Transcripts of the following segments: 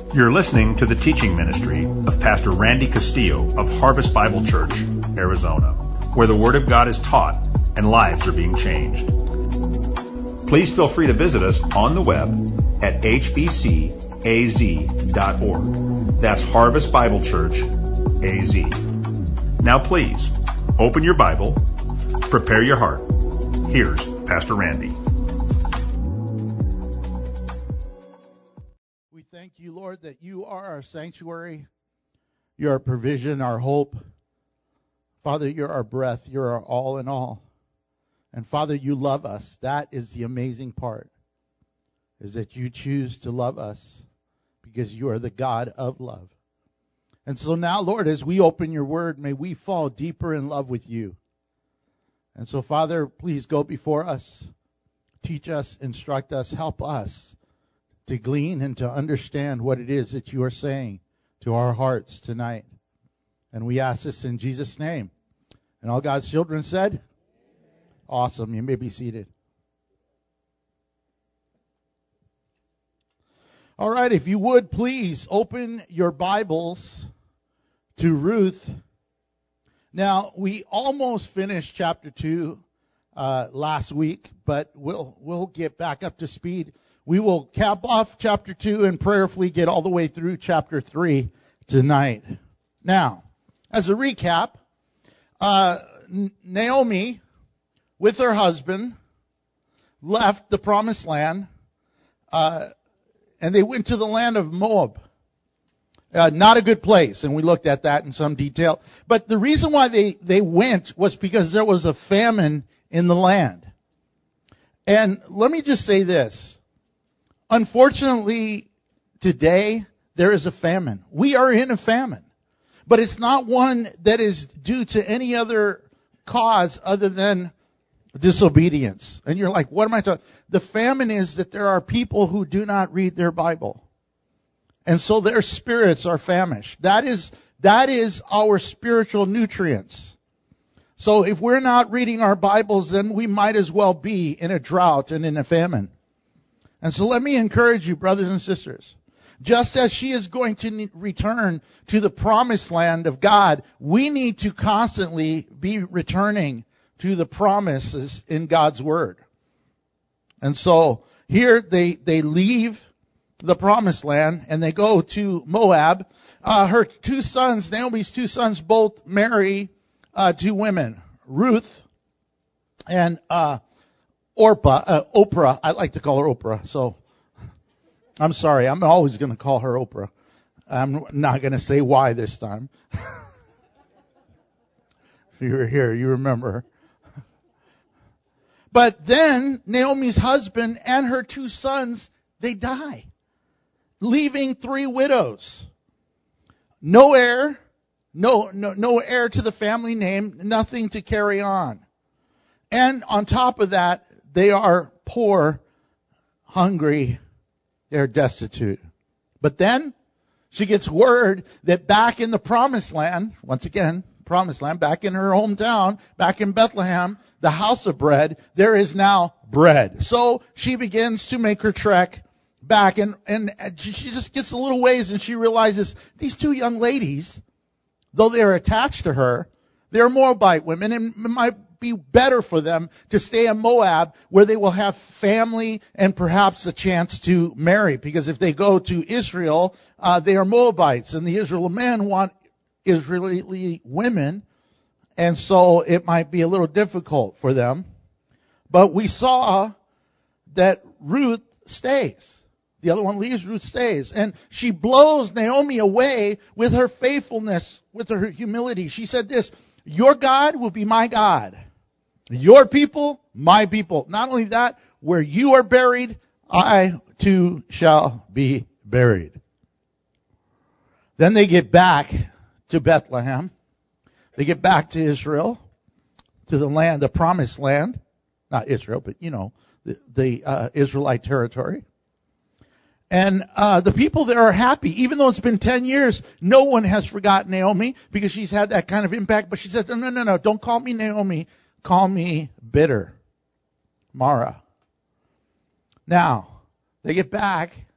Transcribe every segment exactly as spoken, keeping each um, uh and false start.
You're listening to the teaching ministry of Pastor Randy Castillo of Harvest Bible Church, Arizona, where the Word of God is taught and lives are being changed. Please feel free to visit us on the web at h b c a z dot org. That's Harvest Bible Church, A Z. Now please, open your Bible, prepare your heart. Here's Pastor Randy. We thank you, Lord, that you are our sanctuary. You're our provision, our hope. Father, you're our breath. You're our all in all. And Father, you love us. That is the amazing part, is that you choose to love us because you are the God of love. And so now, Lord, as we open your word, may we fall deeper in love with you. And so, Father, please go before us. Teach us, instruct us, help us to glean and to understand what it is that you are saying to our hearts tonight. And we ask this in Jesus' name. And all God's children said, awesome. You may be seated. All right, if you would, please open your Bibles to Ruth. Now, we almost finished chapter two uh, last week, but we'll we'll get back up to speed. We will cap off chapter two and prayerfully get all the way through chapter three tonight. Now, as a recap, uh, Naomi, with her husband, left the promised land, uh, and they went to the land of Moab. Uh, not a good place, and we looked at that in some detail. But the reason why they, they went was because there was a famine in the land. And let me just say this. Unfortunately, today, there is a famine. We are in a famine. But it's not one that is due to any other cause other than disobedience. And you're like, what am I talking? The famine is that there are people who do not read their Bible. And so their spirits are famished. That is, that is our spiritual nutrients. So if we're not reading our Bibles, then we might as well be in a drought and in a famine. And so let me encourage you, brothers and sisters. Just as she is going to return to the promised land of God, we need to constantly be returning to the promises in God's Word. And so here they, they leave the promised land and they go to Moab. Uh, her two sons, Naomi's two sons, both marry uh, two women, Ruth and uh, Orpah, uh, Oprah. I like to call her Oprah, so I'm sorry. I'm always going to call her Oprah. I'm not going to say why this time. If you were here, you remember her. But then Naomi's husband and her two sons, they die, leaving three widows. No heir, no, no, no heir to the family name, nothing to carry on. And on top of that, they are poor, hungry, they're destitute. But then she gets word that back in the promised land, once again, promised land, back in her hometown, back in Bethlehem, the house of bread, there is now bread. So she begins to make her trek back, and, and she just gets a little ways and she realizes these two young ladies, though they are attached to her, they're Moabite women, and it might be better for them to stay in Moab where they will have family and perhaps a chance to marry. Because if they go to Israel, uh, they are Moabites, and the Israel men want Israeli women, and so it might be a little difficult for them. But we saw that Ruth stays. The other one leaves, Ruth stays. And she blows Naomi away with her faithfulness, with her humility. She said this, your God will be my God. Your people, my people. Not only that, where you are buried, I too shall be buried. Then they get back to Bethlehem. They get back to Israel, to the land, the promised land. Not Israel, but you know, the, the uh, Israelite territory. And uh, the people there are happy. Even though it's been ten years, no one has forgotten Naomi because she's had that kind of impact. But she said, no, no, no, no, don't call me Naomi. Call me bitter. Mara. Now, they get back,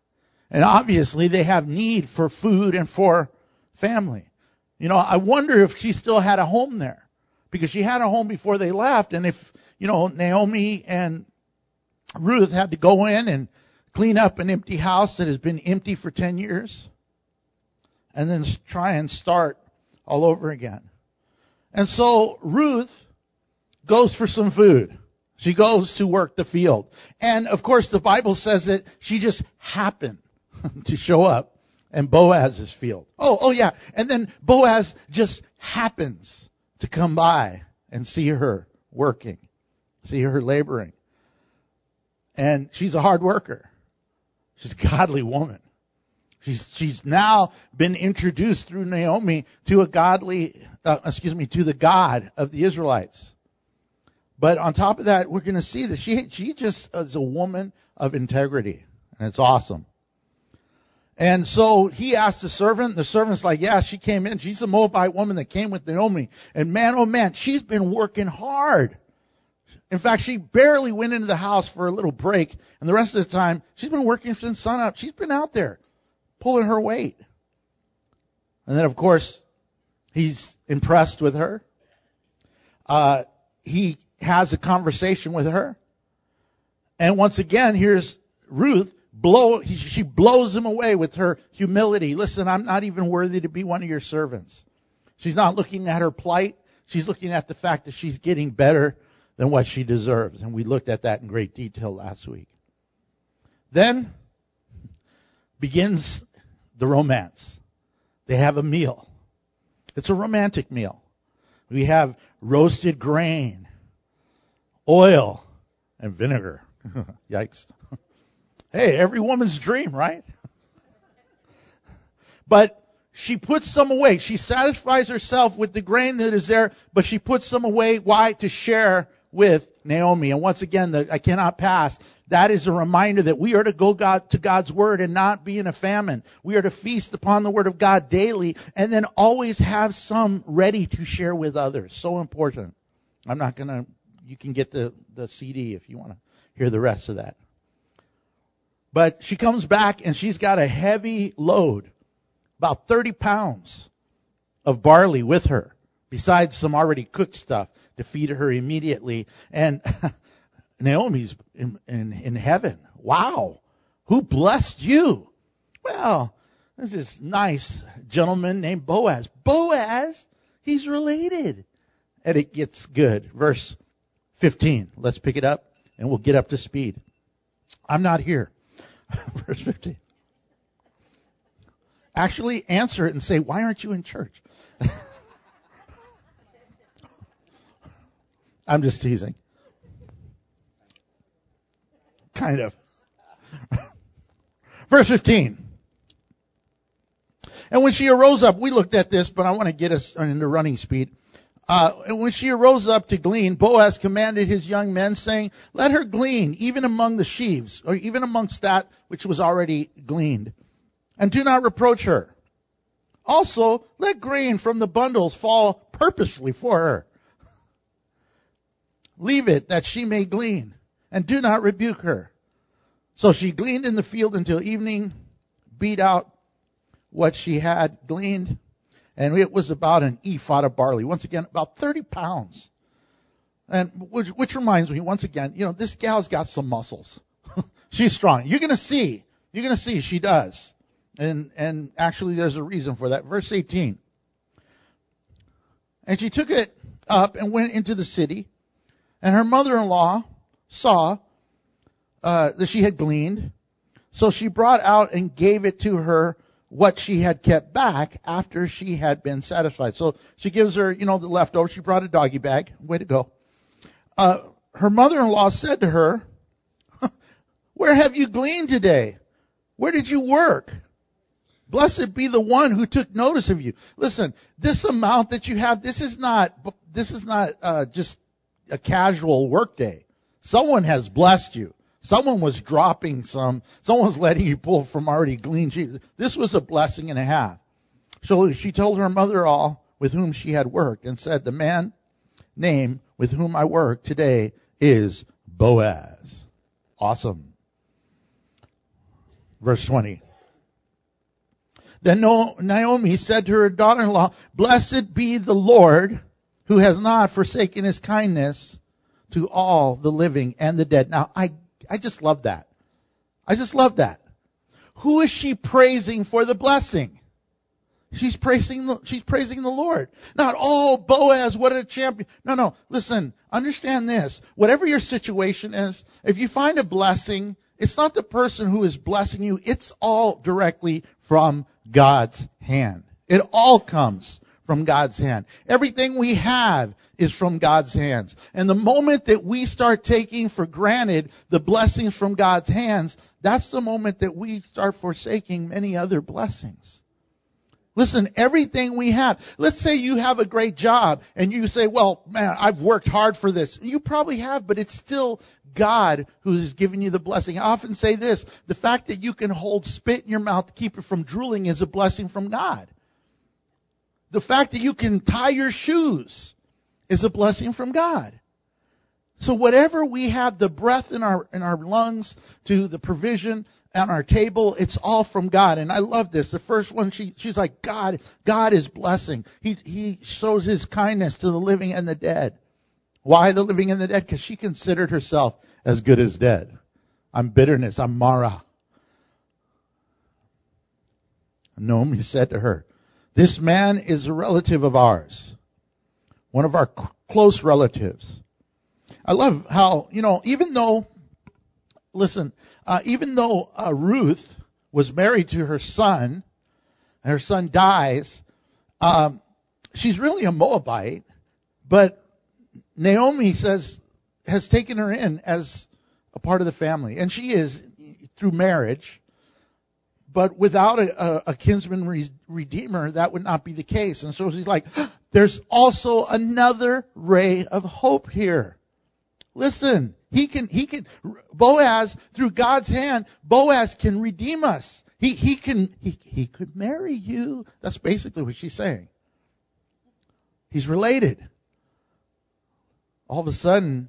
And obviously they have need for food and for family. You know, I wonder if she still had a home there, because she had a home before they left. And if, you know, Naomi and Ruth had to go in and clean up an empty house that has been empty for ten years and then try and start all over again. And so Ruth goes for some food. She goes to work the field. And of course the Bible says that she just happened to show up in Boaz's field. Oh, oh yeah. And then Boaz just happens to come by and see her working, see her laboring. And she's a hard worker. She's a godly woman. She's she's now been introduced through Naomi to a godly, uh, excuse me, to the God of the Israelites. But on top of that, we're going to see that she she just is a woman of integrity, and it's awesome. And so he asked the servant. The servant's like, yeah, she came in. She's a Moabite woman that came with Naomi. And man, oh man, she's been working hard. In fact, she barely went into the house for a little break. And the rest of the time, she's been working since sunup. She's been out there pulling her weight. And then, of course, he's impressed with her. Uh, he has a conversation with her. And once again, here's Ruth. Blow, she blows him away with her humility. Listen, I'm not even worthy to be one of your servants. She's not looking at her plight. She's looking at the fact that she's getting better than what she deserves. And we looked at that in great detail last week. Then begins the romance. They have a meal. It's a romantic meal. We have roasted grain, oil, and vinegar. Yikes. Hey, every woman's dream, right? But she puts some away. She satisfies herself with the grain that is there, but she puts some away. Why? To share with Naomi. And once again, the I cannot pass. That is a reminder that we are to go God, to God's word and not be in a famine. We are to feast upon the word of God daily and then always have some ready to share with others. So important. I'm not going to, you can get the, the C D if you want to hear the rest of that. But she comes back and she's got a heavy load, about thirty pounds of barley with her, besides some already cooked stuff to feed her immediately. And Naomi's in, in, in heaven. Wow. Who blessed you? Well, there's this nice gentleman named Boaz. Boaz, he's related. And it gets good. Verse fifteen. Let's pick it up and we'll get up to speed. I'm not here. Verse fifteen. Actually, answer it and say, why aren't you in church? I'm just teasing. Kind of. Verse fifteen. And when she arose up, we looked at this, but I want to get us into running speed. Uh, and when she arose up to glean, Boaz commanded his young men, saying, let her glean, even among the sheaves, or even amongst that which was already gleaned. And do not reproach her. Also, let grain from the bundles fall purposely for her. Leave it that she may glean, and do not rebuke her. So she gleaned in the field until evening, beat out what she had gleaned, and it was about an ephah of barley. Once again, about thirty pounds. And which, which reminds me, once again, you know, this gal's got some muscles. She's strong. You're going to see. You're going to see she does. And and actually there's a reason for that. Verse eighteen. And she took it up and went into the city. And her mother-in-law saw uh, that she had gleaned. So she brought out and gave it to her what she had kept back after she had been satisfied. So she gives her, you know, the leftover. She brought a doggy bag. Way to go. Uh, her mother-in-law said to her, where have you gleaned today? Where did you work? Blessed be the one who took notice of you. Listen, this amount that you have, this is not, this is not uh, just a casual work day. Someone has blessed you. Someone was dropping some. Someone was letting you pull from already gleaned sheaves. This was a blessing and a half. So she told her mother-in-law with whom she had worked and said, the man name with whom I work today is Boaz. Awesome. Verse twenty. Then Naomi said to her daughter-in-law, "Blessed be the Lord, who has not forsaken his kindness to all the living and the dead." Now, I, I just love that. I just love that. Who is she praising for the blessing? She's praising the, she's praising the Lord. Not, oh, Boaz, what a champion. No, no. Listen, understand this. Whatever your situation is, if you find a blessing, it's not the person who is blessing you. It's all directly from God's hand. It all comes from God's hand. Everything we have is from God's hands. And the moment that we start taking for granted the blessings from God's hands, that's the moment that we start forsaking many other blessings. Listen, everything we have. Let's say you have a great job and you say, well, man, I've worked hard for this. You probably have, but it's still God who has given you the blessing. I often say this, the fact that you can hold spit in your mouth to keep it from drooling is a blessing from God. The fact that you can tie your shoes is a blessing from God. So whatever we have, the breath in our in our lungs to the provision on our table, it's all from God. And I love this. The first one, she she's like, God, God is blessing. He he shows his kindness to the living and the dead. Why the living and the dead? Because she considered herself as good as dead. I'm bitterness. I'm Mara. Naomi said to her, "This man is a relative of ours, one of our c- close relatives." I love how, you know, even though, listen, uh, even though uh, Ruth was married to her son, and her son dies, um, she's really a Moabite, but Naomi says, has taken her in as a part of the family. And she is through marriage, but without a, a, a kinsman re- redeemer, that would not be the case. And so she's like, there's also another ray of hope here. Listen, he can, he can, Boaz, through God's hand, Boaz can redeem us. He, he can, he, he could marry you. That's basically what she's saying. He's related. All of a sudden,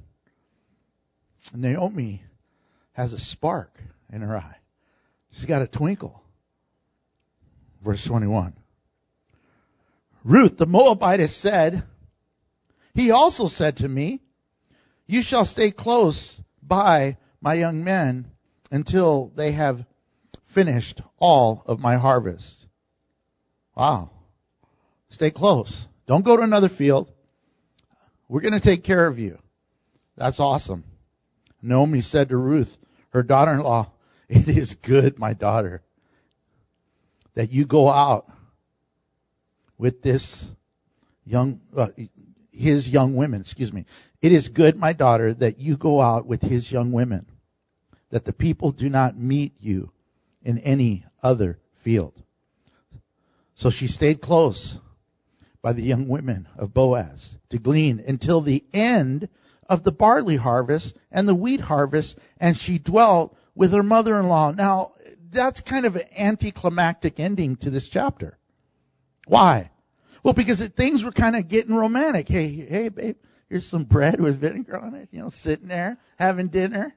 Naomi has a spark in her eye. She's got a twinkle. Verse twenty-one. Ruth the Moabitess said, "He also said to me, 'You shall stay close by my young men until they have finished all of my harvest.'" Wow. Stay close. Don't go to another field. We're going to take care of you. That's awesome. Naomi said to Ruth, her daughter-in-law, "It is good, my daughter, that you go out with this young, uh, his young women, excuse me. It is good, my daughter, that you go out with his young women, that the people do not meet you in any other field." So she stayed close by the young women of Boaz to glean until the end of the barley harvest and the wheat harvest, and she dwelt with her mother-in-law. Now, that's kind of an anticlimactic ending to this chapter. Why? Well, because it, things were kind of getting romantic. Hey, hey, babe, here's some bread with vinegar on it, you know, sitting there having dinner.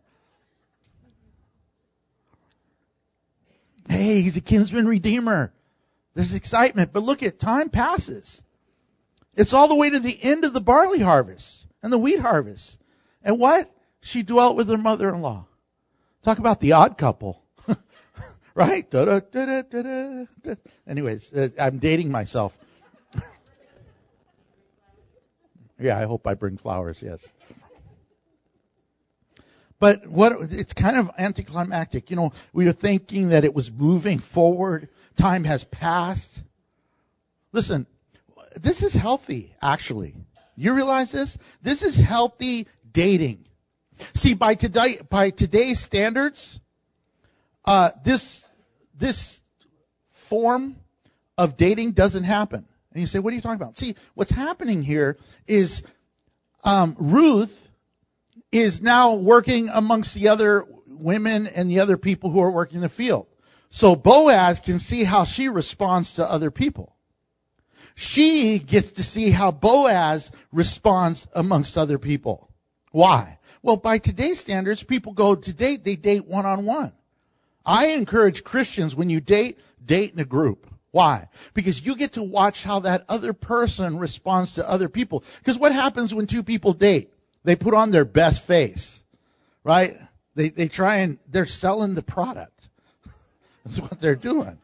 Hey, he's a kinsman redeemer. There's excitement. But look at time passes. It's all the way to the end of the barley harvest and the wheat harvest. And what? She dwelt with her mother-in-law. Talk about the odd couple. Right? Da, da, da, da, da, da. Anyways, uh, I'm dating myself. Yeah, I hope I bring flowers, yes. But what it's kind of anticlimactic. You know, we were thinking that it was moving forward. Time has passed. Listen, this is healthy, actually. You realize this? This is healthy dating. See, by today, by today's standards, uh, this this form of dating doesn't happen. And you say, what are you talking about? See, what's happening here is um, Ruth is now working amongst the other women and the other people who are working the field. So Boaz can see how she responds to other people. She gets to see how Boaz responds amongst other people. Why? Well, by today's standards, people go to date, they date one-on-one. I encourage Christians, when you date, date in a group. Why? Because you get to watch how that other person responds to other people. Because what happens when two people date? They put on their best face, right? They they try and they're selling the product. That's what they're doing.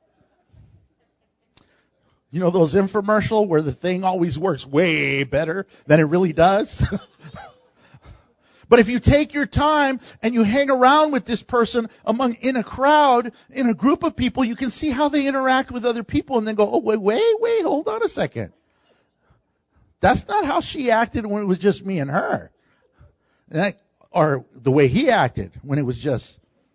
You know those infomercial where the thing always works way better than it really does? But if you take your time and you hang around with this person among in a crowd, in a group of people, you can see how they interact with other people and then go, oh, wait, wait, wait, hold on a second. That's not how she acted when it was just me and her. That, or the way he acted when it was just,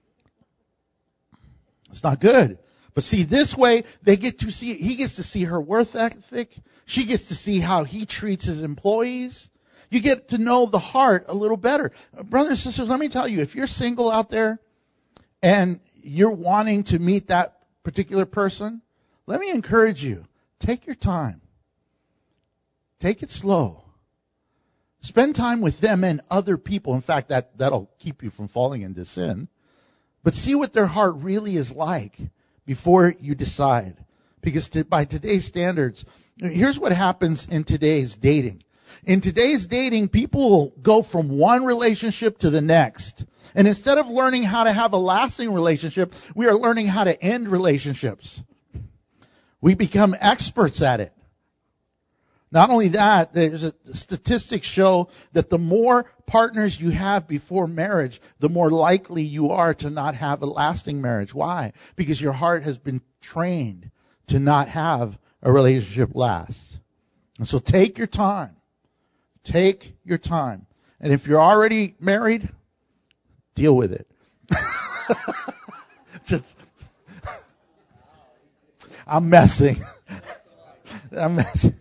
it's not good. But see, this way, they get to see, he gets to see her work ethic. She gets to see how he treats his employees. You get to know the heart a little better. Brothers and sisters, let me tell you, if you're single out there and you're wanting to meet that particular person, let me encourage you, take your time. Take it slow. Spend time with them and other people. In fact, that, that'll keep you from falling into sin. But see what their heart really is like before you decide. Because to, by today's standards, here's what happens in today's dating. In today's dating, people will go from one relationship to the next. And instead of learning how to have a lasting relationship, we are learning how to end relationships. We become experts at it. Not only that, there's a, statistics show that the more partners you have before marriage, the more likely you are to not have a lasting marriage. Why? Because your heart has been trained to not have a relationship last. And so take your time. Take your time. And if you're already married, deal with it. Just, I'm messing. I'm messing.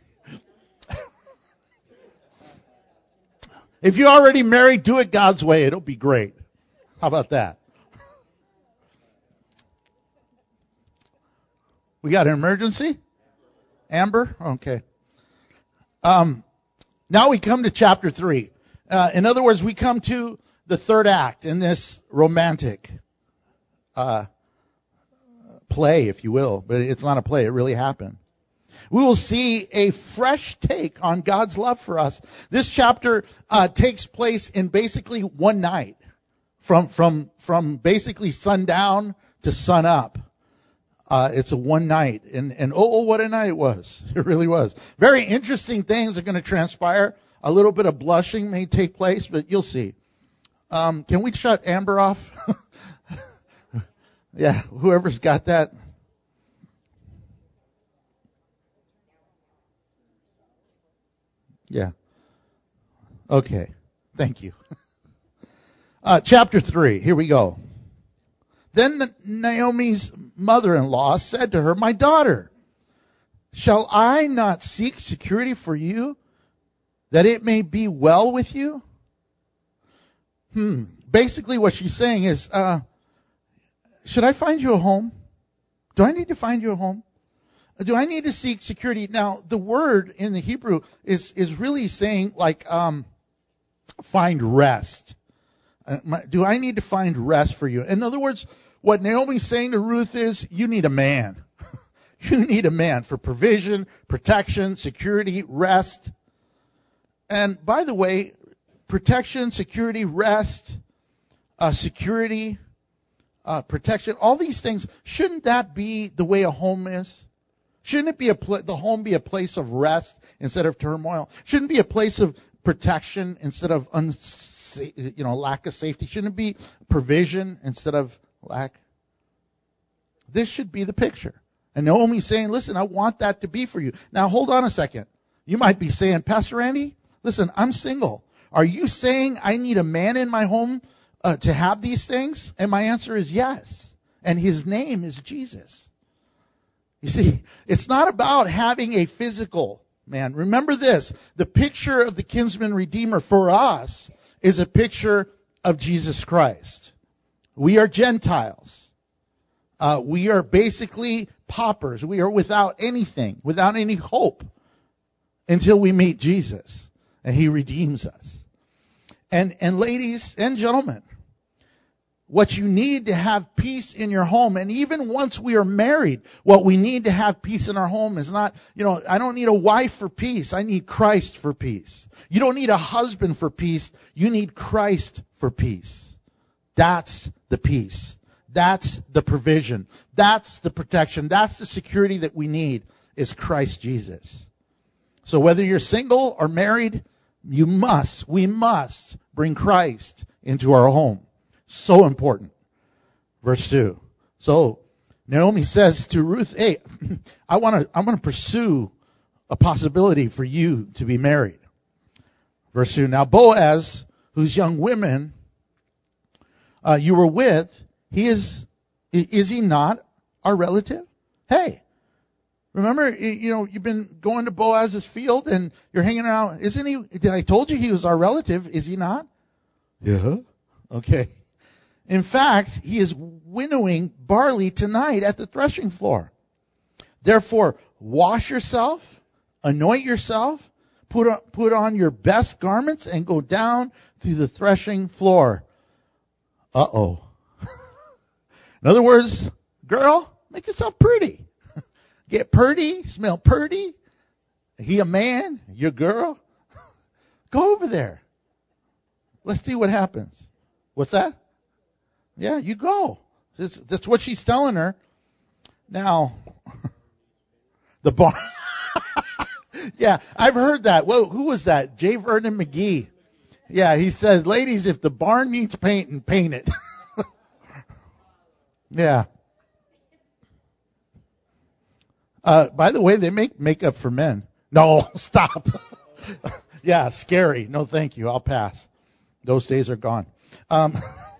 If you're already married, do it God's way. It'll be great. How about that? We got an emergency? Amber? Okay. Um, now we come to chapter three. Uh, in other words, we come to the third act in this romantic uh, play, if you will. But it's not a play. It really happened. We will see a fresh take on God's love for us. This chapter uh, takes place in basically one night, from from from basically sundown to sun up. Uh, it's a one night, and and oh, oh, what a night it was! It really was. Very interesting things are going to transpire. A little bit of blushing may take place, but you'll see. Um, can we shut Amber off? Yeah, whoever's got that. Yeah. Okay. Thank you. Uh, chapter three. Here we go. Then Naomi's mother-in-law said to her, "My daughter, shall I not seek security for you, that it may be well with you?" Hmm. Basically what she's saying is, uh, should I find you a home? Do I need to find you a home? Do I need to seek security? Now, the word in the Hebrew is, is really saying like, um, find rest. Uh, my, do I need to find rest for you? In other words, what Naomi's saying to Ruth is, you need a man. You need a man for provision, protection, security, rest. And by the way, protection, security, rest, uh, security, uh, protection, all these things, shouldn't that be the way a home is? Shouldn't it be a pl- the home be a place of rest instead of turmoil? Shouldn't it be a place of protection instead of unsa- you know lack of safety? Shouldn't it be provision instead of lack? This should be the picture. And Naomi's saying, listen, I want that to be for you. Now hold on a second. You might be saying, Pastor Randy, listen, I'm single. Are you saying I need a man in my home uh, to have these things? And my answer is yes. And his name is Jesus. You see, it's not about having a physical man. Remember this, the picture of the kinsman redeemer for us is a picture of Jesus Christ. We are Gentiles. Uh, we are basically paupers. We are without anything, without any hope until we meet Jesus and he redeems us. And, and ladies and gentlemen, what you need to have peace in your home. And even once we are married, what we need to have peace in our home is not, you know, I don't need a wife for peace. I need Christ for peace. You don't need a husband for peace. You need Christ for peace. That's the peace. That's the provision. That's the protection. That's the security that we need, is Christ Jesus. So whether you're single or married, you must, we must bring Christ into our home. So important. Verse two. So Naomi says to Ruth, hey, I want to, I'm going to pursue a possibility for you to be married. Verse two. Now Boaz, whose young women uh, you were with, he is, is he not our relative? Hey, remember, you know, you've been going to Boaz's field and you're hanging out. Isn't he? Did I told you he was our relative? Is he not? Yeah. Okay. In fact, he is winnowing barley tonight at the threshing floor. Therefore, wash yourself, anoint yourself, put on, put on your best garments, and go down through the threshing floor. Uh-oh. In other words, girl, make yourself pretty. Get pretty, smell pretty. He a man, you're a girl. Go over there. Let's see what happens. What's that? Yeah, you go. That's, that's what she's telling her. Now, the barn. Yeah, I've heard that. Whoa, who was that? J. Vernon McGee. Yeah, he says, ladies, if the barn needs painting, paint it. Yeah. Uh, by the way, they make makeup for men. No, stop. Yeah, scary. No, thank you. I'll pass. Those days are gone. Um,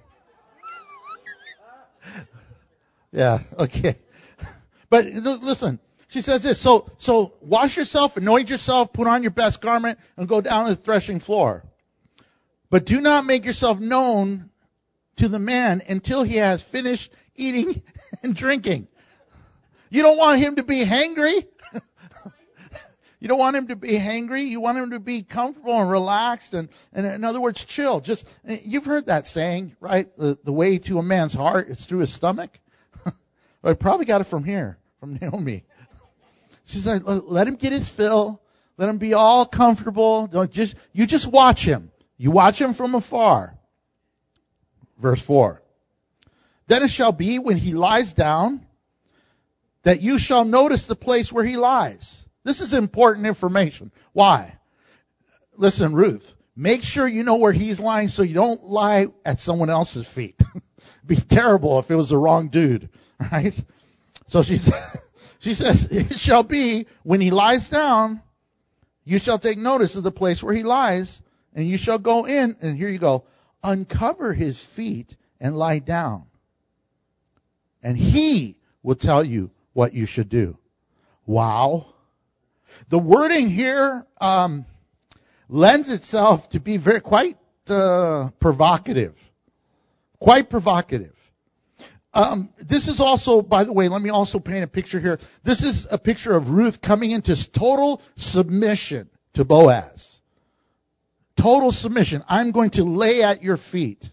yeah, okay. But listen, she says this. So, so wash yourself, anoint yourself, put on your best garment, and go down to the threshing floor. But do not make yourself known to the man until he has finished eating and drinking. You don't want him to be hangry. You don't want him to be hangry. You want him to be comfortable and relaxed and, and in other words, chill. Just, you've heard that saying, right? The, the way to a man's heart is through his stomach. Well, I probably got it from here, from Naomi. She said, let him get his fill. Let him be all comfortable. Don't just, you just watch him. You watch him from afar. Verse four. Then it shall be when he lies down that you shall notice the place where he lies. This is important information. Why? Listen, Ruth, make sure you know where he's lying so you don't lie at someone else's feet. It'd be terrible if it was the wrong dude, right? So she, she says, it shall be when he lies down, you shall take notice of the place where he lies, and you shall go in, and here you go, uncover his feet and lie down. And he will tell you what you should do. Wow. The wording here um, lends itself to be very quite uh, provocative. Quite provocative. Um, this is also, by the way, let me also paint a picture here. This is a picture of Ruth coming into total submission to Boaz. Total submission. I'm going to lay at your feet.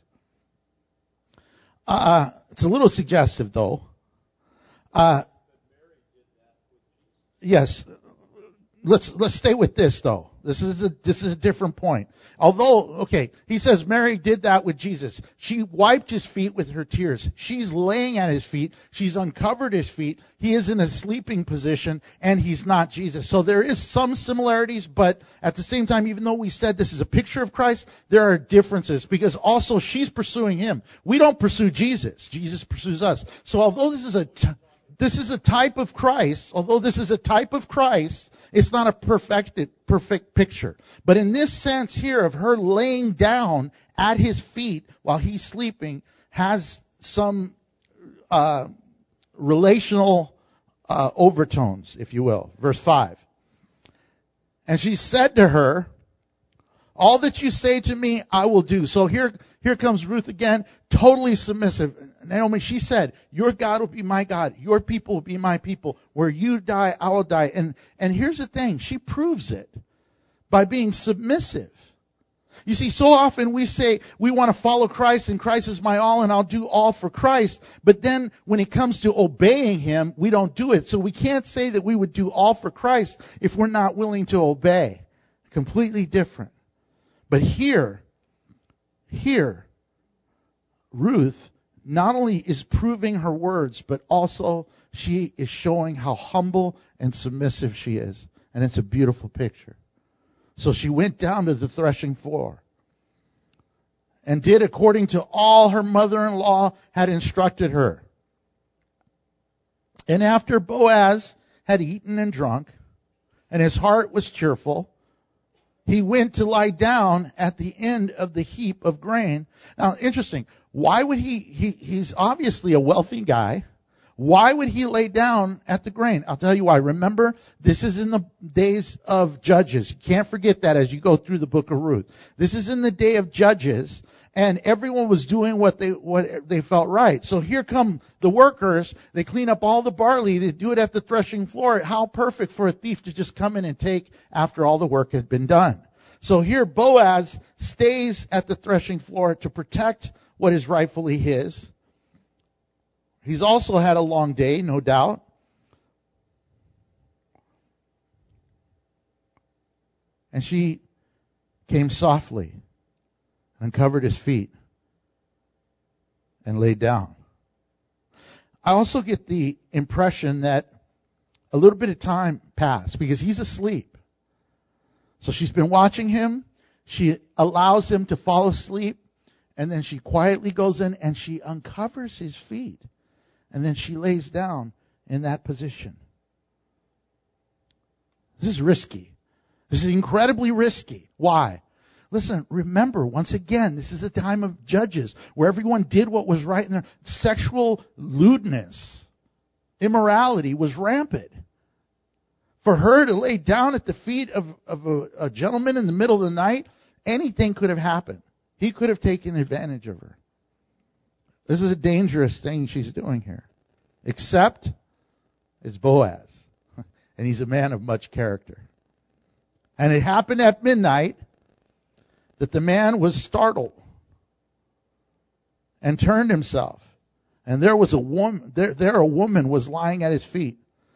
Uh, it's a little suggestive, though. Uh, yes. Let's let's stay with this, though. This is a this is a different point. Although, okay, he says Mary did that with Jesus. She wiped his feet with her tears. She's laying at his feet. She's uncovered his feet. He is in a sleeping position, and he's not Jesus. So there is some similarities, but at the same time, even though we said this is a picture of Christ, there are differences because also she's pursuing him. We don't pursue Jesus. Jesus pursues us. So although this is a t- This is a type of Christ. Although this is a type of Christ, it's not a perfected, perfect picture. But in this sense here of her laying down at his feet while he's sleeping has some uh, relational uh, overtones, if you will. Verse five. And she said to her, all that you say to me, I will do. So here, here comes Ruth again, totally submissive. Naomi, she said, your God will be my God. Your people will be my people. Where you die, I will die. And, and here's the thing. She proves it by being submissive. You see, so often we say we want to follow Christ and Christ is my all and I'll do all for Christ. But then when it comes to obeying Him, we don't do it. So we can't say that we would do all for Christ if we're not willing to obey. Completely different. But here, here, Ruth not only is proving her words, but also she is showing how humble and submissive she is. And it's a beautiful picture. So she went down to the threshing floor and did according to all her mother-in-law had instructed her. And after Boaz had eaten and drunk, and his heart was cheerful, he went to lie down at the end of the heap of grain. Now, interesting. Why would he, he, he's obviously a wealthy guy. Why would he lay down at the grain? I'll tell you why. Remember, this is in the days of Judges. You can't forget that as you go through the book of Ruth. This is in the day of Judges, and everyone was doing what they, what they felt right. So here come the workers. They clean up all the barley. They do it at the threshing floor. How perfect for a thief to just come in and take after all the work had been done. So here Boaz stays at the threshing floor to protect what is rightfully his. He's also had a long day, no doubt. And she came softly and uncovered his feet and laid down. I also get the impression that a little bit of time passed because he's asleep. So she's been watching him. She allows him to fall asleep. And then she quietly goes in and she uncovers his feet. And then she lays down in that position. This is risky. This is incredibly risky. Why? Listen, remember, once again, this is a time of Judges where everyone did what was right in their sexual lewdness, immorality was rampant. For her to lay down at the feet of, of a, a gentleman in the middle of the night, anything could have happened. He could have taken advantage of her. This is a dangerous thing she's doing here. Except it's Boaz. And he's a man of much character. And it happened at midnight that the man was startled and turned himself. And there was a woman, there, there a woman was lying at his feet.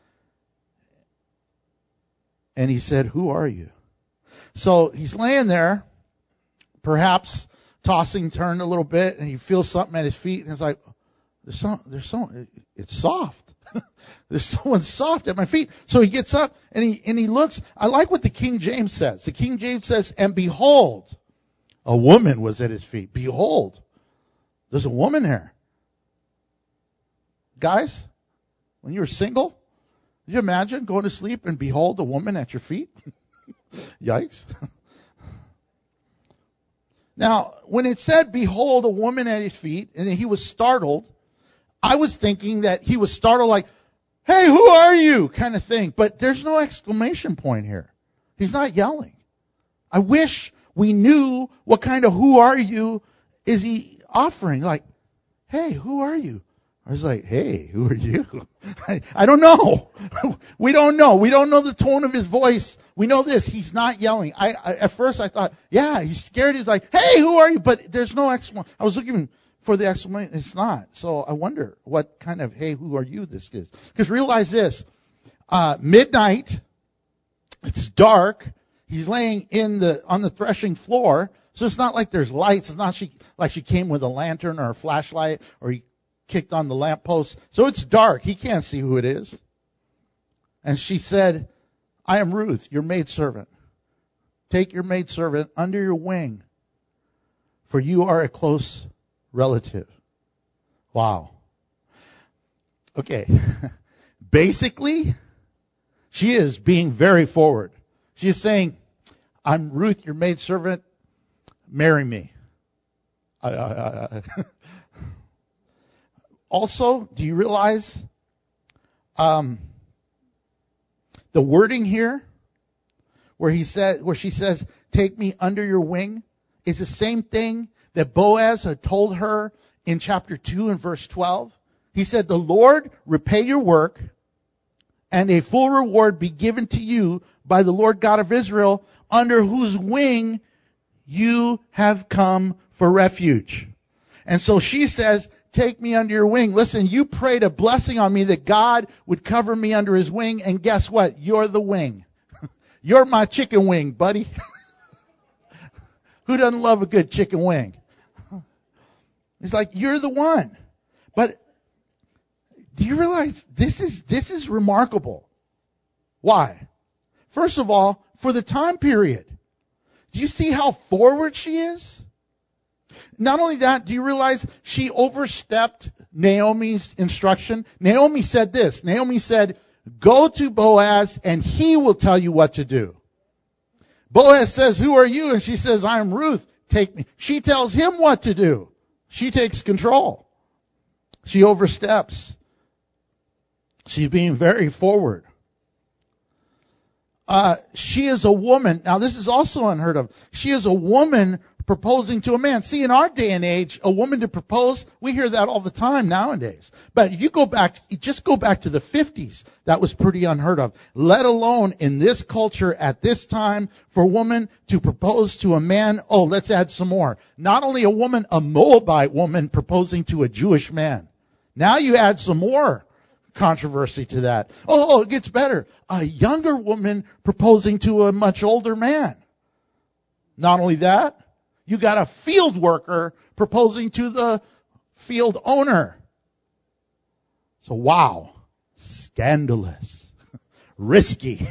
And he said, "Who are you?" So he's laying there, perhaps tossing, turned a little bit, and he feels something at his feet, and it's like, there's some, there's some, it's soft. There's someone soft at my feet. So he gets up and he and he looks. I like what the King James says. The King James says, "And behold, a woman was at his feet." Behold, there's a woman there. Guys, when you were single, did you imagine going to sleep and behold a woman at your feet? Yikes. Now, when it said, "Behold, a woman at his feet," and he was startled, I was thinking that he was startled like, "Hey, who are you?" kind of thing. But there's no exclamation point here. He's not yelling. I wish we knew what kind of "who are you" is he offering. Like, "Hey, who are you?" I was like, "Hey, who are you?" I, I don't know. We don't know. We don't know the tone of his voice. We know this. He's not yelling. I, I At first I thought, yeah, he's scared. He's like, "Hey, who are you?" But there's no exclamation. I was looking for the exclamation. It's not. So I wonder what kind of "hey, who are you" this is. Because realize this. Uh, midnight. It's dark. He's laying in the on the threshing floor. So it's not like there's lights. It's not she, like she came with a lantern or a flashlight or he kicked on the lamppost. So it's dark. He can't see who it is. And she said, "I am Ruth, your maidservant. Take your maidservant under your wing, for you are a close relative." Wow. Okay. Basically, she is being very forward. She is saying, "I'm Ruth, your maidservant. Marry me." I, I, I, Also, do you realize um, the wording here, where he said, where she says, "Take me under your wing," is the same thing that Boaz had told her in chapter two and verse twelve. He said, "The Lord repay your work, and a full reward be given to you by the Lord God of Israel, under whose wing you have come for refuge. And so she says, take me under your wing. Listen, you prayed a blessing on me that God would cover me under his wing. And guess what? You're the wing. You're my chicken wing, buddy. Who doesn't love a good chicken wing? He's like, you're the one. But do you realize this is, this is remarkable? Why? First of all, for the time period. Do you see how forward she is? Not only that, do you realize she overstepped Naomi's instruction? Naomi said this. Naomi said, go to Boaz and he will tell you what to do. Boaz says, who are you? And she says, I'm Ruth. Take me. She tells him what to do. She takes control. She oversteps. She's being very forward. Uh, she is a woman. Now, this is also unheard of. She is a woman proposing to a man. See, in our day and age, a woman to propose, we hear that all the time nowadays. But you go back, just go back to the fifties. That was pretty unheard of. Let alone in this culture at this time for a woman to propose to a man. Oh, let's add some more. Not only a woman, a Moabite woman proposing to a Jewish man. Now you add some more controversy to that. Oh, oh, it gets better. A younger woman proposing to a much older man. Not only that, you got a field worker proposing to the field owner. So wow, scandalous, risky.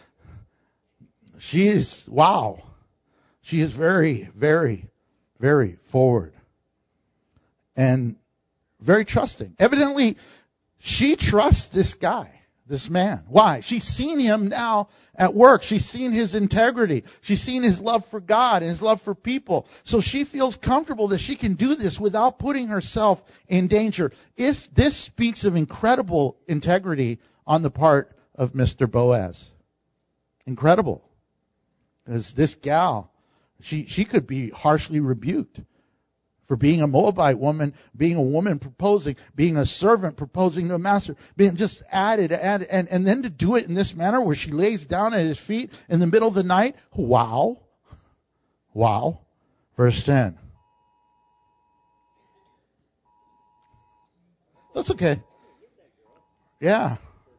She is, wow. She is very, very, very forward. And very trusting. Evidently, she trusts this guy, this man. Why? She's seen him now at work. She's seen his integrity. She's seen his love for God and his love for people. So she feels comfortable that she can do this without putting herself in danger. It's, this speaks of incredible integrity on the part of Mister Boaz. Incredible. Because this gal, she, she could be harshly rebuked for being a Moabite woman, being a woman proposing, being a servant proposing to a master, being just added, added, and, and then to do it in this manner where she lays down at his feet in the middle of the night. Wow. Wow. Verse ten. That's okay. Yeah.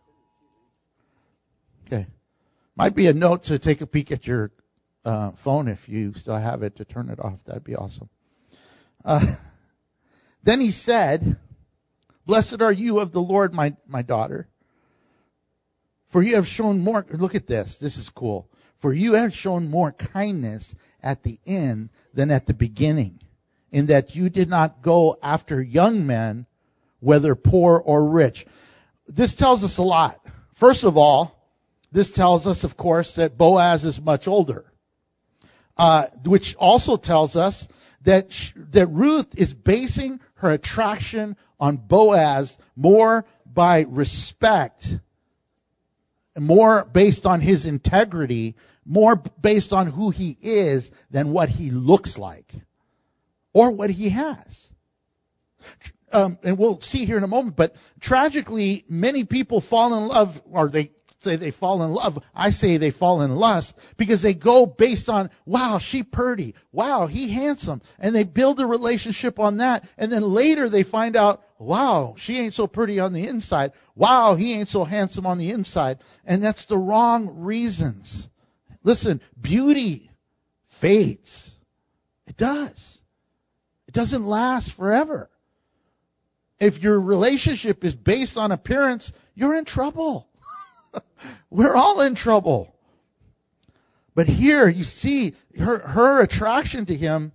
Okay. Might be a note to take a peek at your uh, phone if you still have it, to turn it off. That'd be awesome. Uh, then he said, blessed are you of the Lord, my, my daughter. For you have shown more, look at this, this is cool. For you have shown more kindness at the end than at the beginning, in that you did not go after young men, whether poor or rich. This tells us a lot. First of all, this tells us, of course, that Boaz is much older, uh, which also tells us that sh- that Ruth is basing her attraction on Boaz more by respect, more based on his integrity, more based on who he is than what he looks like or what he has. Um, and we'll see here in a moment, but tragically, many people fall in love, or they say they fall in love. I say they fall in lust because they go based on, wow, she pretty. Wow, he handsome. And they build a relationship on that. And then later they find out, wow, she ain't so pretty on the inside. Wow, he ain't so handsome on the inside. And that's the wrong reasons. Listen, beauty fades. It does. It doesn't last forever. If your relationship is based on appearance, you're in trouble. We're all in trouble. But here you see her, her attraction to him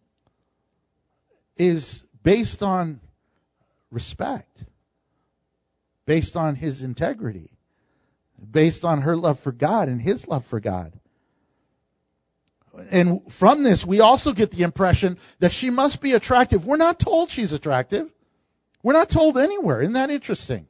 is based on respect, based on his integrity, based on her love for God and his love for God. And from this, we also get the impression that she must be attractive. We're not told she's attractive. We're not told anywhere. Isn't that interesting?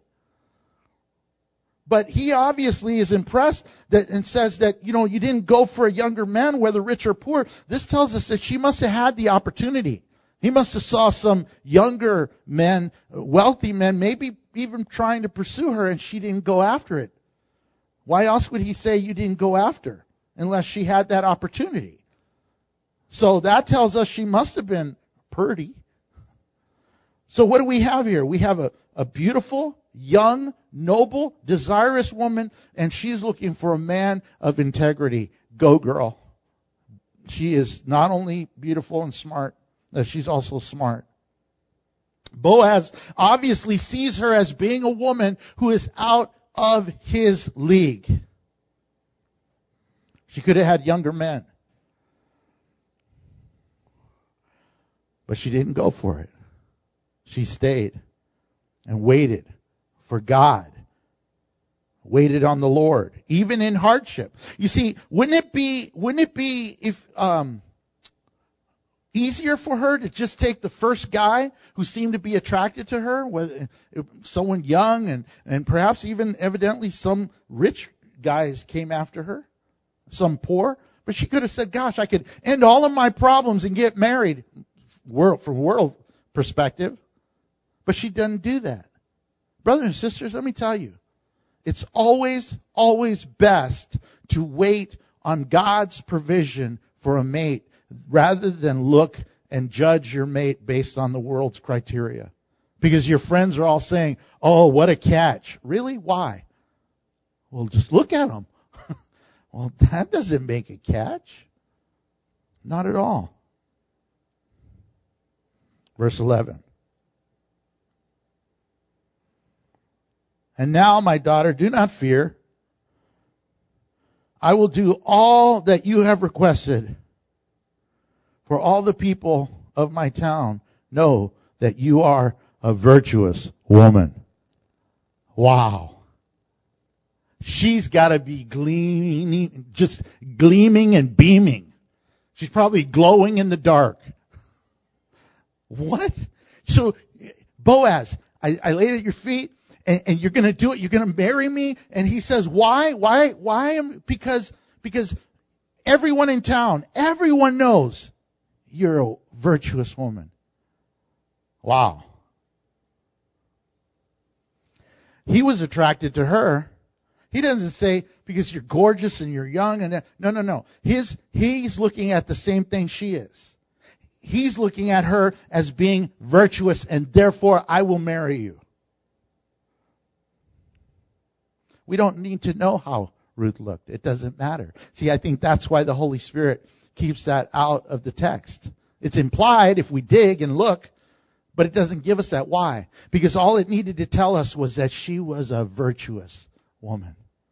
But he obviously is impressed that and says that, you know, you didn't go for a younger man, whether rich or poor. This tells us that she must have had the opportunity. He must have saw some younger men, wealthy men, maybe even trying to pursue her, and she didn't go after it. Why else would he say you didn't go after unless she had that opportunity? So that tells us she must have been pretty. So what do we have here? We have a, a beautiful, young, noble, desirous woman, and she's looking for a man of integrity. Go, girl. She is not only beautiful and smart, but she's also smart. Boaz obviously sees her as being a woman who is out of his league. She could have had younger men. But she didn't go for it. She stayed and waited for God. Waited on the Lord, even in hardship. You see, wouldn't it be, wouldn't it be if, um, easier for her to just take the first guy who seemed to be attracted to her, whether someone young and, and perhaps even evidently some rich guys came after her, some poor, but she could have said, gosh, I could end all of my problems and get married, world, from world perspective, but she doesn't do that. Brothers and sisters, let me tell you, it's always, always best to wait on God's provision for a mate rather than look and judge your mate based on the world's criteria. Because your friends are all saying, oh, what a catch. Really? Why? Well, just look at them. Well, that doesn't make a catch. Not at all. Verse eleven. And now, my daughter, do not fear. I will do all that you have requested. For all the people of my town know that you are a virtuous woman. Wow. She's got to be gleaming, just gleaming and beaming. She's probably glowing in the dark. What? So, Boaz, I, I laid at your feet. And, and you're going to do it. You're going to marry me. And he says, why? Why? Why? Because, because everyone in town, everyone knows you're a virtuous woman. Wow. He was attracted to her. He doesn't say because you're gorgeous and you're young. And no, no, no. His, he's looking at the same thing she is. He's looking at her as being virtuous, and therefore I will marry you. We don't need to know how Ruth looked. It doesn't matter. See, I think that's why the Holy Spirit keeps that out of the text. It's implied if we dig and look, but it doesn't give us that. Why? Because all it needed to tell us was that she was a virtuous woman.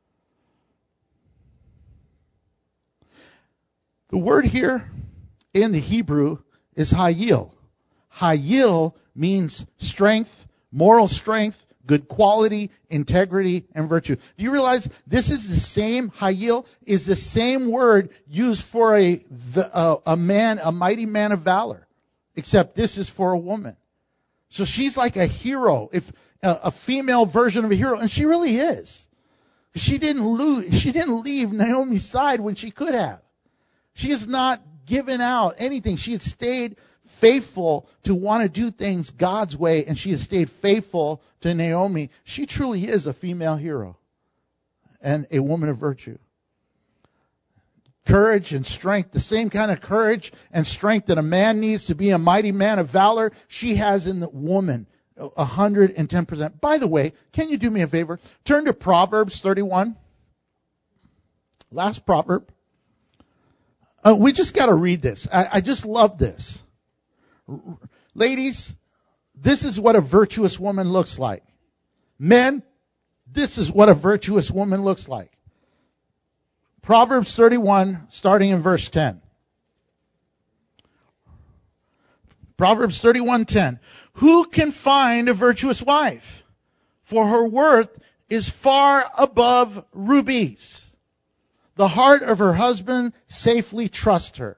The word here in the Hebrew is hayil. Hayil means strength, moral strength, good quality, integrity, and virtue. Do you realize this is the same, hayil is the same word used for a, a, a man, a mighty man of valor, except this is for a woman. So she's like a hero, if a, a female version of a hero, and she really is. She didn't lose, she didn't leave Naomi's side when she could have. She has not given out anything. She had stayed faithful to want to do things God's way, and she has stayed faithful to Naomi. She truly is a female hero and a woman of virtue. Courage and strength, the same kind of courage and strength that a man needs to be a mighty man of valor, she has in the woman, one hundred ten percent. By the way, can you do me a favor? Turn to Proverbs thirty-one. Last proverb. Uh, we just got to read this. I, I just love this. Ladies, this is what a virtuous woman looks like. Men, this is what a virtuous woman looks like. Proverbs thirty-one, starting in verse ten. Proverbs thirty-one ten. Who can find a virtuous wife? For her worth is far above rubies. The heart of her husband safely trusts her.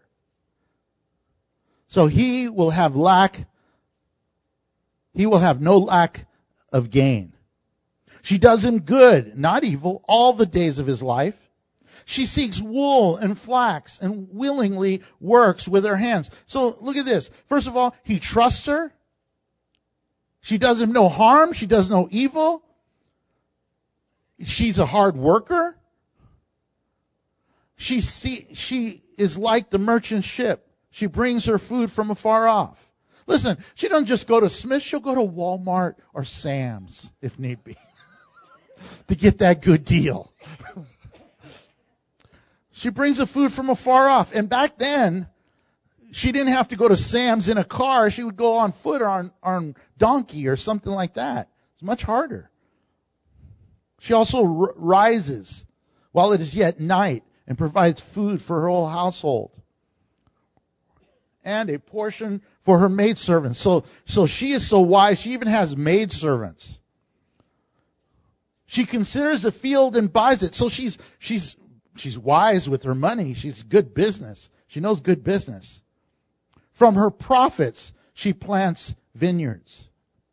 So he will have lack, he will have no lack of gain. She does him good, not evil, all the days of his life. She seeks wool and flax and willingly works with her hands. So look at this. First of all, he trusts her. She does him no harm. She does no evil. She's a hard worker. She see, she is like the merchant ship She brings her food from afar off. Listen, she doesn't just go to Smith's, she'll go to Walmart or Sam's, if need be, to get that good deal. She brings the food from afar off. And back then, she didn't have to go to Sam's in a car. She would go on foot or on, on donkey or something like that. It's much harder. She also r- rises while it is yet night and provides food for her whole household. And a portion for her maidservants. So, so she is so wise, she even has maidservants. She considers a field and buys it. So she's, she's, she's wise with her money. She's good business. She knows good business. From her profits, she plants vineyards.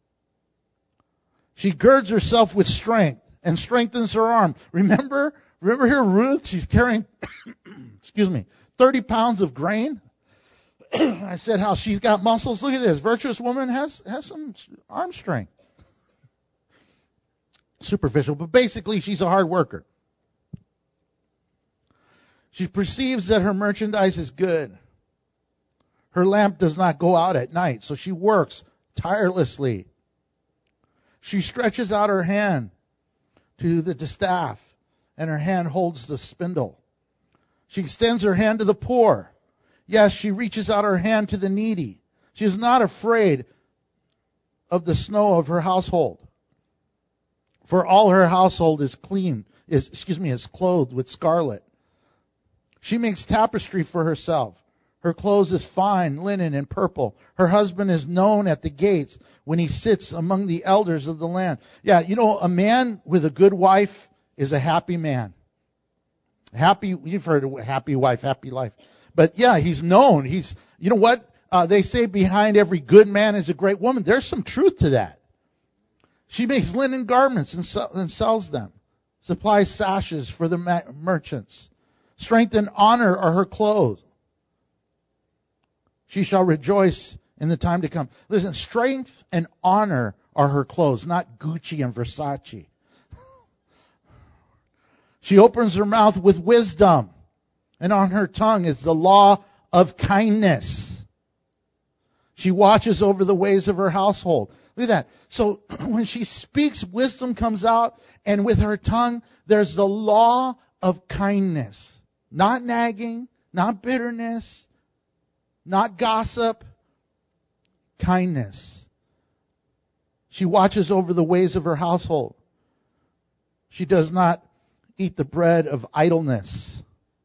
She girds herself with strength and strengthens her arm. Remember, remember here Ruth, she's carrying, excuse me, thirty pounds of grain. I said how she's got muscles. Look at this. Virtuous woman has, has some arm strength. Superficial, but basically she's a hard worker. She perceives that her merchandise is good. Her lamp does not go out at night, so she works tirelessly. She stretches out her hand to the distaff, and her hand holds the spindle. She extends her hand to the poor. Yes, she reaches out her hand to the needy. She is not afraid of the snow of her household. For all her household is clean, is, excuse me, is clothed with scarlet. She makes tapestry for herself. Her clothes is fine linen and purple. Her husband is known at the gates when he sits among the elders of the land. Yeah, you know, a man with a good wife is a happy man. Happy, you've heard of happy wife, happy life. But yeah, he's known. He's, you know what? Uh, they say behind every good man is a great woman. There's some truth to that. She makes linen garments and, sell, and sells them. Supplies sashes for the ma- merchants. Strength and honor are her clothes. She shall rejoice in the time to come. Listen, strength and honor are her clothes, not Gucci and Versace. She opens her mouth with wisdom, and on her tongue is the law of kindness. She watches over the ways of her household. Look at that. So when she speaks, wisdom comes out, and with her tongue, there's the law of kindness. Not nagging, not bitterness, not gossip, kindness. She watches over the ways of her household. She does not eat the bread of idleness.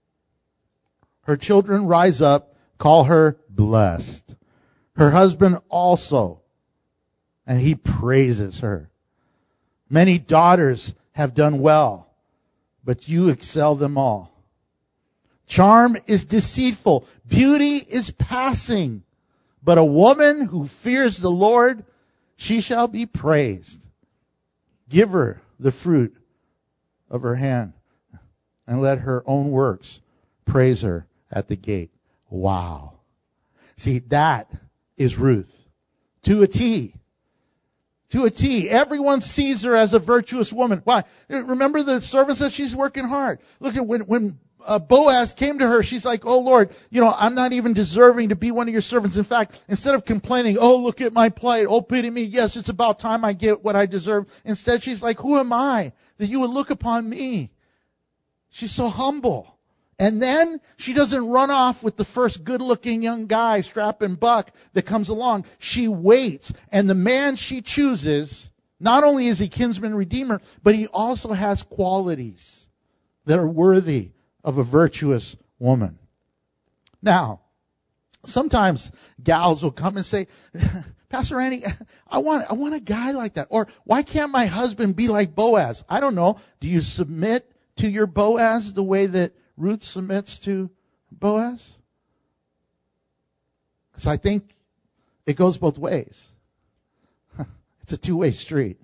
Her children rise up, call her blessed. Her husband also, and he praises her. Many daughters have done well, but you excel them all. Charm is deceitful. Beauty is passing. But a woman who fears the Lord, she shall be praised. Give her the fruit of her hand, and let her own works praise her at the gate. Wow. See, that is Ruth. To a T. To a T. Everyone sees her as a virtuous woman. Why? Remember the servant says she's working hard. Look at when, when uh, Boaz came to her, she's like, oh Lord, you know, I'm not even deserving to be one of your servants. In fact, instead of complaining, oh, look at my plight, oh, pity me, yes, it's about time I get what I deserve. Instead, she's like, who am I that you would look upon me? She's so humble. And then she doesn't run off with the first good-looking young guy, strapping buck, that comes along. She waits. And the man she chooses, not only is he kinsman redeemer, but he also has qualities that are worthy of a virtuous woman. Now, sometimes gals will come and say, Pastor Randy, I want, I want a guy like that. Or, why can't my husband be like Boaz? I don't know. Do you submit to your Boaz the way that Ruth submits to Boaz? Because I think it goes both ways. It's a two-way street.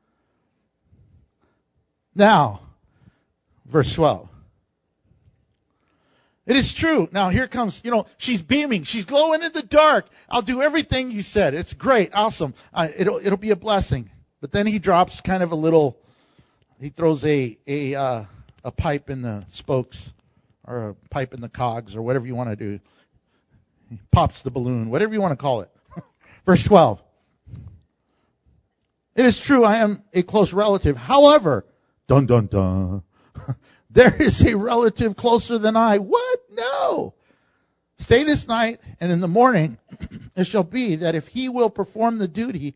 Now, verse twelve. It is true. Now here comes, you know, she's beaming. She's glowing in the dark. I'll do everything you said. It's great. Awesome. Uh, it'll, it'll be a blessing. But then he drops kind of a little, he throws a, a, uh, a pipe in the spokes, or a pipe in the cogs, or whatever you want to do. He pops the balloon, whatever you want to call it. Verse twelve. It is true, I am a close relative. However, dun dun dun, there is a relative closer than I. What? No. Stay this night, and in the morning it shall be that if he will perform the duty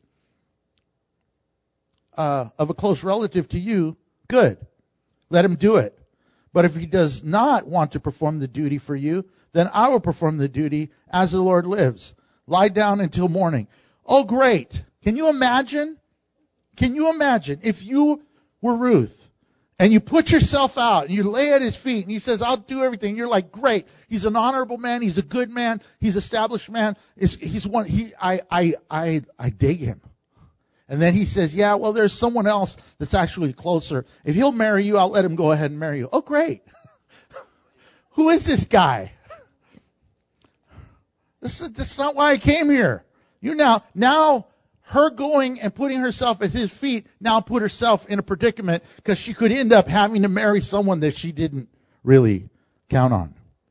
uh, of a close relative to you, good. Let him do it. But if he does not want to perform the duty for you, then I will perform the duty as the Lord lives. Lie down until morning. Oh, great. Can you imagine? Can you imagine if you were Ruth and you put yourself out and you lay at his feet and he says, I'll do everything. You're like, great. He's an honorable man. He's a good man. He's an established man. He's, he's one, he, I, I, I, I dig him. And then he says, yeah, well, there's someone else that's actually closer. If he'll marry you, I'll let him go ahead and marry you. Oh, great. Who is this guy? This is, this is not why I came here. You now, now her going and putting herself at his feet now put herself in a predicament because she could end up having to marry someone that she didn't really count on.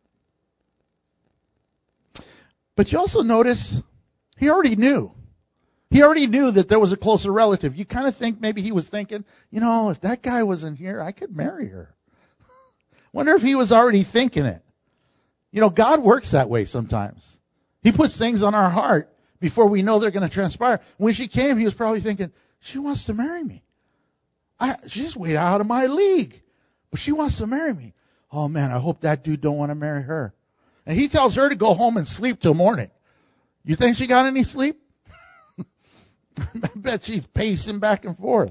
But you also notice he already knew. He already knew that there was a closer relative. You kind of think maybe he was thinking, you know, if that guy wasn't here, I could marry her. Wonder if he was already thinking it. You know, God works that way sometimes. He puts things on our heart before we know they're going to transpire. When she came, he was probably thinking, she wants to marry me. I, she's way out of my league, but she wants to marry me. Oh, man, I hope that dude don't want to marry her. And he tells her to go home and sleep till morning. You think she got any sleep? I bet she's pacing back and forth.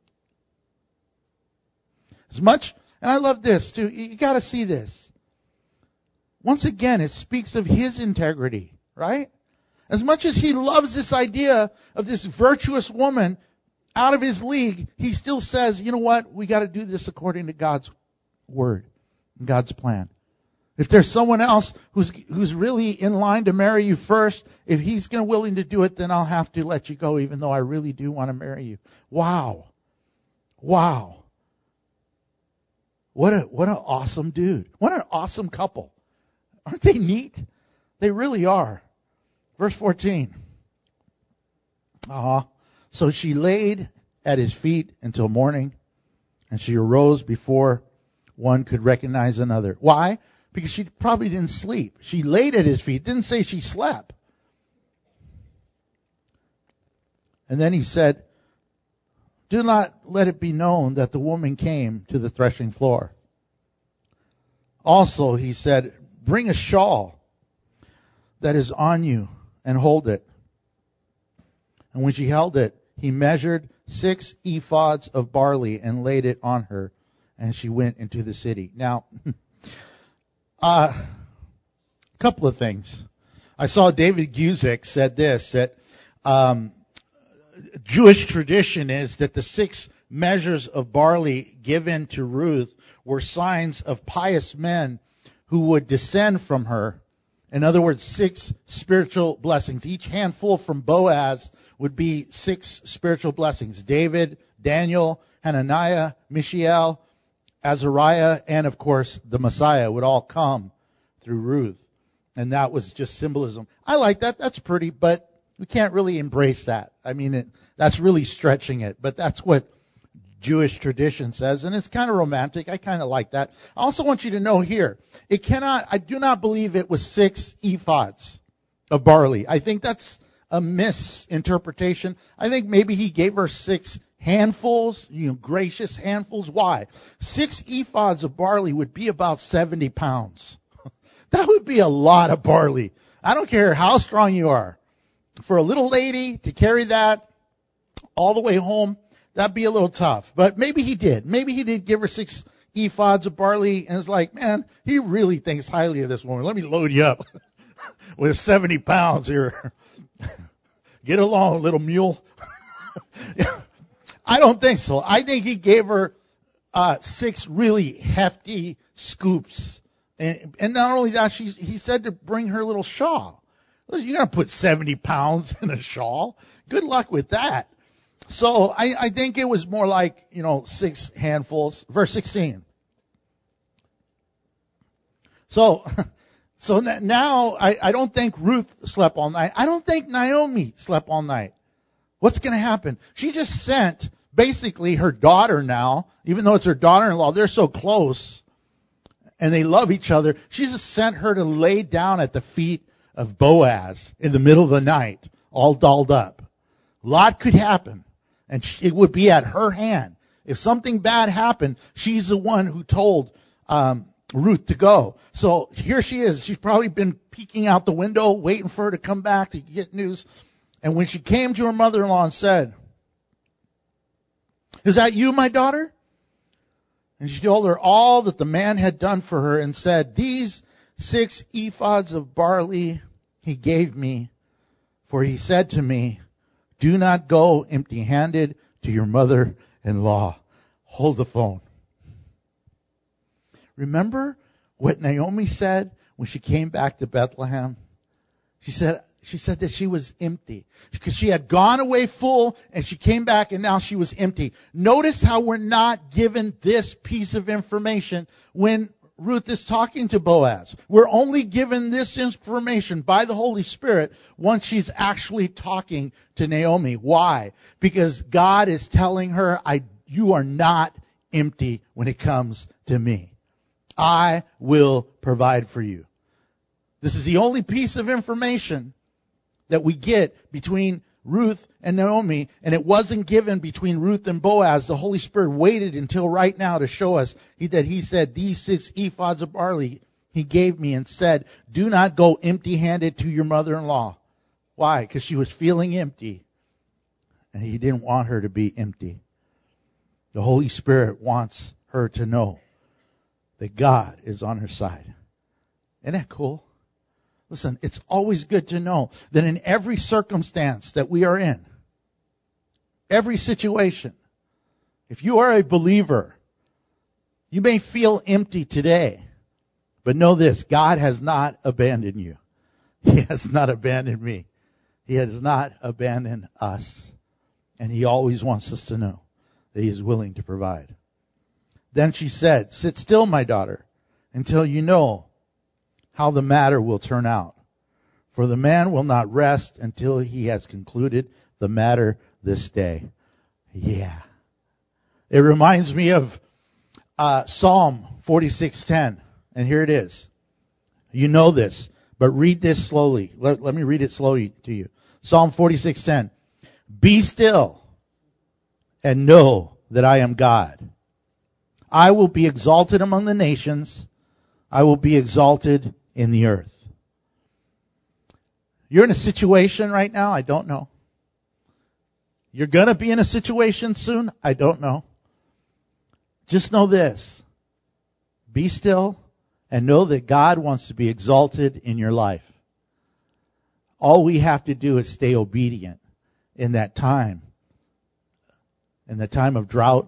As much, and I love this too, you got to see this. Once again, it speaks of his integrity, right? As much as he loves this idea of this virtuous woman out of his league, he still says, you know what, we got to do this according to God's word, God's plan. If there's someone else who's who's really in line to marry you first, if he's gonna, willing to do it, then I'll have to let you go, even though I really do want to marry you. Wow. Wow. What a what an awesome dude. What an awesome couple. Aren't they neat? They really are. Verse fourteen. Uh-huh. So she laid at his feet until morning, and she arose before one could recognize another. Why? Because she probably didn't sleep. She laid at his feet. Didn't say she slept. And then he said, do not let it be known that the woman came to the threshing floor. Also, he said, bring a shawl that is on you and hold it. And when she held it, he measured six ephods of barley and laid it on her, and she went into the city. Now, a uh, couple of things. I saw David Guzik said this, that um, Jewish tradition is that the six measures of barley given to Ruth were signs of pious men who would descend from her. In other words, six spiritual blessings. Each handful from Boaz would be six spiritual blessings. David, Daniel, Hananiah, Mishael, Azariah, and of course the Messiah would all come through Ruth. And that was just symbolism. I like that. That's pretty, but we can't really embrace that. I mean, it, that's really stretching it. But that's what Jewish tradition says, and it's kind of romantic. I kind of like that. I also want you to know here, it cannot, I do not believe it was six ephods of barley. I think that's a misinterpretation. I think maybe he gave her six handfuls, you know, gracious handfuls. Why? Six ephods of barley would be about seventy pounds. That would be a lot of barley. I don't care how strong you are. For a little lady to carry that all the way home, that'd be a little tough. But maybe he did. Maybe he did give her six ephods of barley, and it's like, man, he really thinks highly of this woman. Let me load you up with seventy pounds here. Get along, little mule. I don't think so. I think he gave her uh, six really hefty scoops. And, and not only that, she, he said to bring her little shawl. You're going to put seventy pounds in a shawl? Good luck with that. So I, I think it was more like, you know, six handfuls. Verse sixteen. So So now I, I don't think Ruth slept all night. I don't think Naomi slept all night. What's going to happen? She just sent basically her daughter now, even though it's her daughter-in-law, they're so close and they love each other. She just sent her to lay down at the feet of Boaz in the middle of the night, all dolled up. A lot could happen, and it would be at her hand. If something bad happened, she's the one who told um, Ruth to go. So here she is. She's probably been peeking out the window, waiting for her to come back to get news. And when she came to her mother-in-law and said, "Is that you, my daughter?" And she told her all that the man had done for her and said, "These six ephahs of barley he gave me, for he said to me, 'Do not go empty-handed to your mother-in-law.'" Hold the phone. Remember what Naomi said when she came back to Bethlehem? She said, She said that she was empty because she had gone away full and she came back and now she was empty. Notice how we're not given this piece of information when Ruth is talking to Boaz. We're only given this information by the Holy Spirit once she's actually talking to Naomi. Why? Because God is telling her, I, you are not empty when it comes to me. I will provide for you. This is the only piece of information that we get between Ruth and Naomi, and it wasn't given between Ruth and Boaz. The Holy Spirit waited until right now to show us he, that he said, "These six ephahs of barley he gave me," and said, "Do not go empty-handed to your mother-in-law." Why? Because she was feeling empty, and he didn't want her to be empty. The Holy Spirit wants her to know that God is on her side. Isn't that cool? Listen, it's always good to know that in every circumstance that we are in, every situation, if you are a believer, you may feel empty today, but know this, God has not abandoned you. He has not abandoned me. He has not abandoned us. And He always wants us to know that He is willing to provide. Then she said, "Sit still, my daughter, until you know how the matter will turn out. For the man will not rest until he has concluded the matter this day." Yeah. It reminds me of uh, Psalm forty-six ten. And here it is. You know this, but read this slowly. Let, let me read it slowly to you. Psalm forty-six ten. "Be still and know that I am God. I will be exalted among the nations. I will be exalted in the earth." You're in a situation right now? I don't know. You're going to be in a situation soon? I don't know. Just know this. Be still and know that God wants to be exalted in your life. All we have to do is stay obedient in that time. In the time of drought.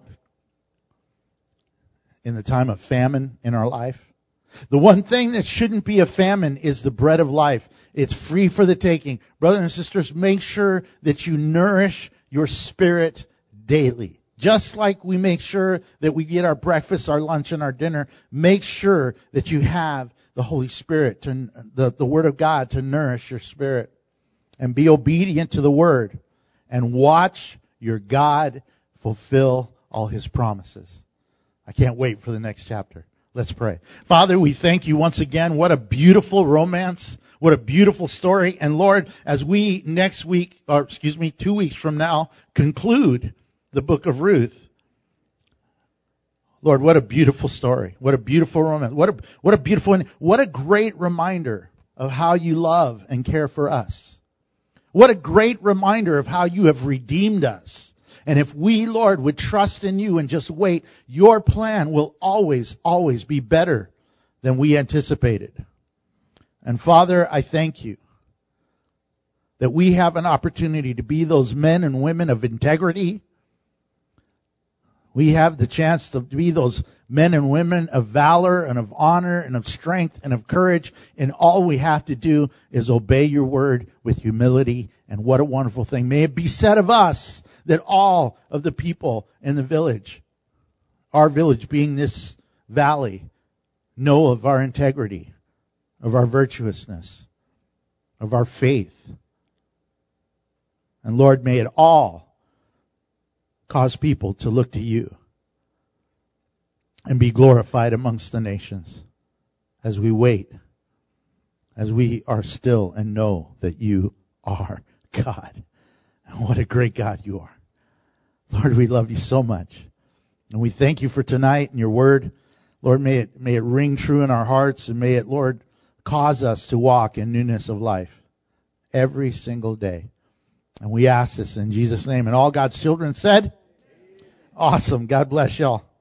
In the time of famine in our life. The one thing that shouldn't be a famine is the bread of life. It's free for the taking. Brothers and sisters, make sure that you nourish your spirit daily. Just like we make sure that we get our breakfast, our lunch, and our dinner, make sure that you have the Holy Spirit, to, the, the Word of God to nourish your spirit. And be obedient to the Word. And watch your God fulfill all His promises. I can't wait for the next chapter. Let's pray. Father, we thank you once again. What a beautiful romance. What a beautiful story. And Lord, as we next week, or excuse me, two weeks from now, conclude the book of Ruth. Lord, what a beautiful story. What a beautiful romance. What a, what a beautiful, what a great reminder of how you love and care for us. What a great reminder of how you have redeemed us. And if we, Lord, would trust in you and just wait, your plan will always, always be better than we anticipated. And Father, I thank you that we have an opportunity to be those men and women of integrity. We have the chance to be those men and women of valor and of honor and of strength and of courage. And all we have to do is obey your word with humility. And what a wonderful thing. May it be said of us that all of the people in the village, our village being this valley, know of our integrity, of our virtuousness, of our faith. And Lord, may it all cause people to look to you and be glorified amongst the nations as we wait, as we are still and know that you are God. And what a great God you are. Lord, we love you so much. And we thank you for tonight and your word. Lord, may it, may it ring true in our hearts, and may it, Lord, cause us to walk in newness of life every single day. And we ask this in Jesus' name. And all God's children said, awesome. God bless y'all.